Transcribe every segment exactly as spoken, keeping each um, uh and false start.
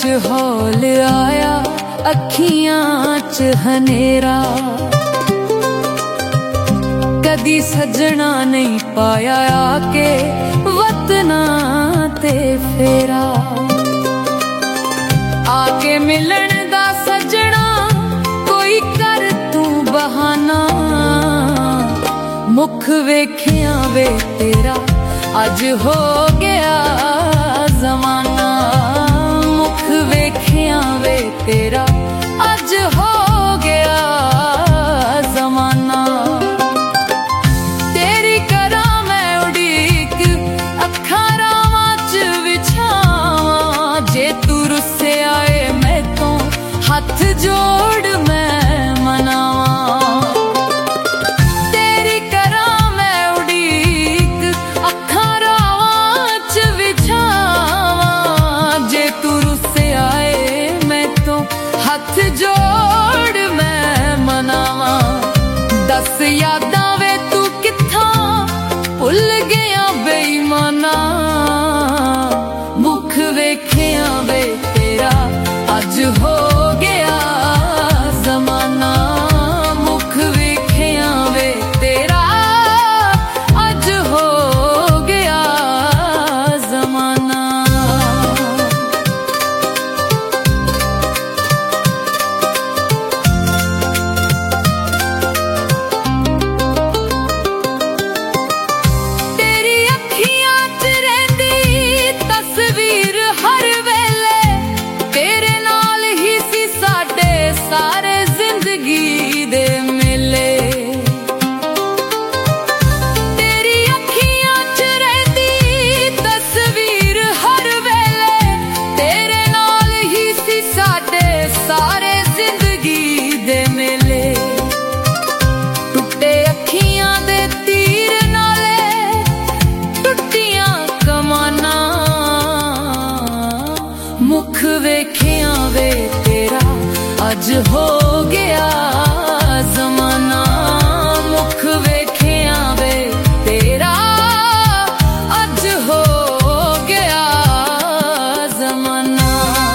च हौल आया, अखियां च हनेरा। कदी सजना नहीं पाया आके वतना ते फेरा। आके मिलन दा सजना कोई कर तू बहाना। मुख वेखिया वे तेरा अज हो गया जमाना। मुख वेखिया वे तेरा अज हो गया जमाना। तेरी करा मैं उड़ीक अखां रावां च विछावां। जे तू रुस्से आए मैं तो हथ जोड़ मैं मनावां। हथ जोड़ मैं मनावा। दस यादां वे तू कित्थां भुल गया बेईमाना। मुख वेखिया वे तेरा अज हो गया जमाना। मुख वेखिया वे तेरा अज हो गया जमाना। सारे जिंदगी दे मेले तेरी अखियां च रहिंदी तस्वीर हर वेले। तेरे नाल ही सी साडे सारे जिंदगी दे मेले। टुटे अखियां दे तीर नाले टुटियां कमाना। मुख वेखिया वे तेरा अज हो गया जमाना। मुख वेखिया वे तेरा अज हो गया जमाना।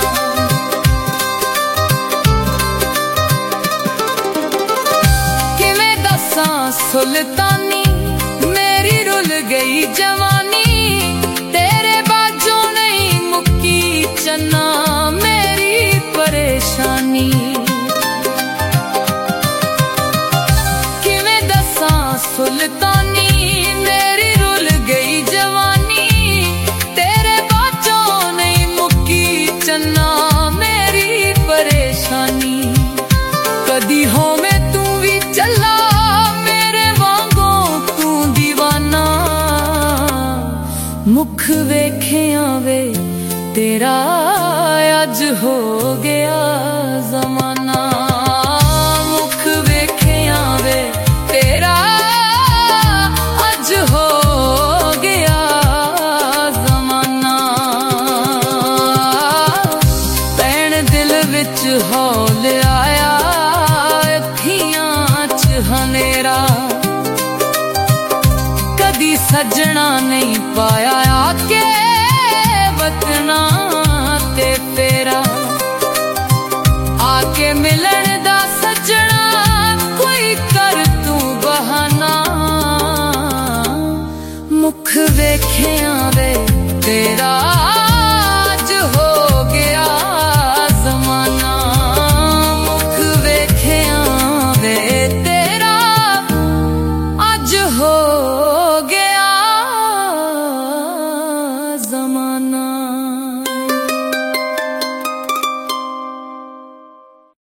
किवें दसां सुल्तानी मेरी रुल गई जवानी। तेरे बाजों नहीं मुक्की चन्ना मेरी परेशानी। किवें दसां सुल्तानी मेरी रुल गई जवानी। तेरे बाजों नहीं मुक्की चन्ना मेरी परेशानी। कदी होवे तू भी चला मेरे वांगों तू दीवाना। मुख वेखिया वे तेरा अज हो गया जमाना। मुख वेखिया वे तेरा अज हो गया जमाना। भैन दिल विच हौल आया, अखियां च हनेरा। कदी सजना नहीं पाया आके वतना ते फेरा। आके मिलन दा सजना कोई कर तू बहाना। मुख वेखिया वे तेरा